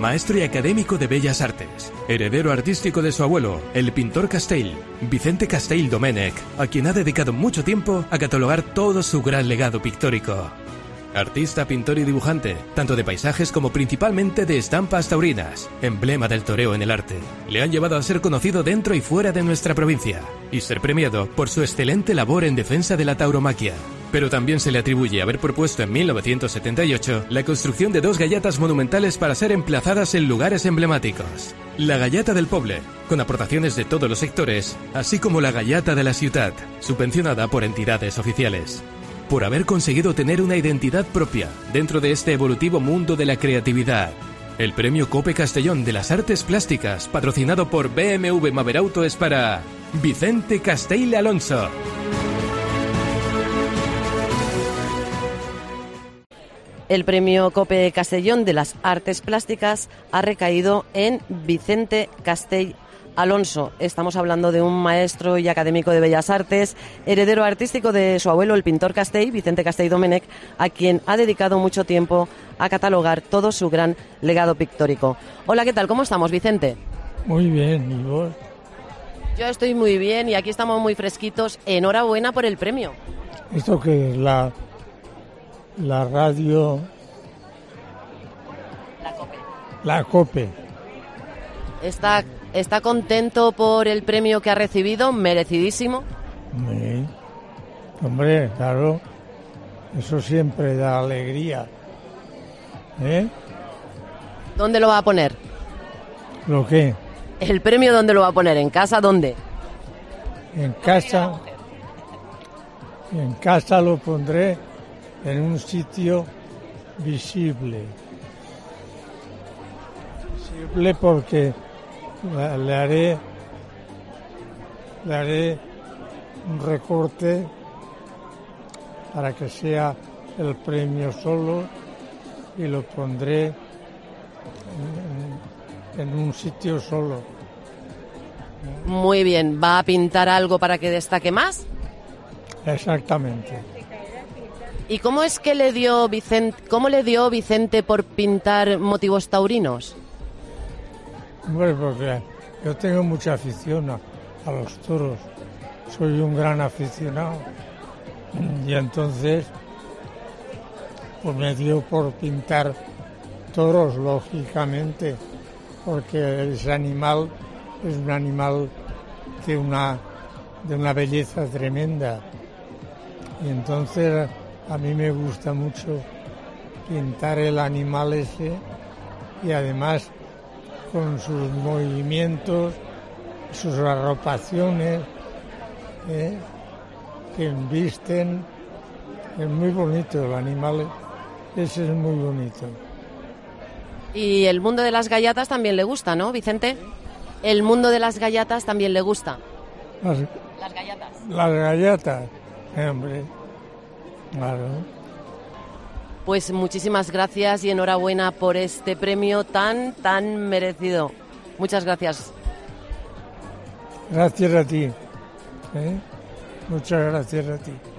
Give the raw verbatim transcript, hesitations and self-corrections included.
maestro y académico de Bellas Artes, heredero artístico de su abuelo, el pintor Castell, Vicente Castell Domènech, a quien ha dedicado mucho tiempo a catalogar todo su gran legado pictórico. Artista, pintor y dibujante, tanto de paisajes como principalmente de estampas taurinas, emblema del toreo en el arte, le han llevado a ser conocido dentro y fuera de nuestra provincia, y ser premiado por su excelente labor en defensa de la tauromaquia. Pero también se le atribuye haber propuesto en mil novecientos setenta y ocho la construcción de dos gallatas monumentales para ser emplazadas en lugares emblemáticos. La Gallata del Poble, con aportaciones de todos los sectores, así como la Gallata de la Ciutat, subvencionada por entidades oficiales. Por haber conseguido tener una identidad propia dentro de este evolutivo mundo de la creatividad. El premio Cope Castellón de las Artes Plásticas, patrocinado por B M W Maberauto, es para Vicente Castell Alonso. El premio Cope Castellón de las Artes Plásticas ha recaído en Vicente Castell Alonso. Estamos hablando de un maestro y académico de Bellas Artes, heredero artístico de su abuelo, el pintor Castell, Vicente Castell Domènech, a quien ha dedicado mucho tiempo a catalogar todo su gran legado pictórico. Hola, ¿qué tal? ¿Cómo estamos, Vicente? Muy bien, ¿y vos? Yo estoy muy bien y aquí estamos muy fresquitos. Enhorabuena por el premio. ¿Esto qué es? La, la radio... La Cope. La Cope. Está... ¿Está contento por el premio que ha recibido? Merecidísimo. Sí. Hombre, claro, eso siempre da alegría. ¿Eh? ¿Dónde lo va a poner? ¿Lo qué? ¿El premio dónde lo va a poner? ¿En casa dónde? En casa. En casa lo pondré en un sitio visible. Visible porque le haré, le haré un recorte para que sea el premio solo y lo pondré en, en un sitio solo. Muy bien. ¿Va a pintar algo para que destaque más? Exactamente. ¿Y cómo es que le dio Vicente, cómo le dio Vicente por pintar motivos taurinos? Bueno, porque yo tengo mucha afición a, a los toros, soy un gran aficionado y entonces pues me dio por pintar toros, lógicamente, porque ese animal es un animal de una, de una belleza tremenda y entonces a mí me gusta mucho pintar el animal ese y además con sus movimientos, sus arropaciones, ¿eh? que embisten. Es muy bonito el animal, ese es muy bonito. Y el mundo de las gallatas también le gusta, ¿no, Vicente? El mundo de las gallatas también le gusta. Las, las gallatas. Las gallatas, eh, hombre, claro. Pues muchísimas gracias y enhorabuena por este premio tan, tan merecido. Muchas gracias. Gracias a ti. ¿eh? Muchas gracias a ti.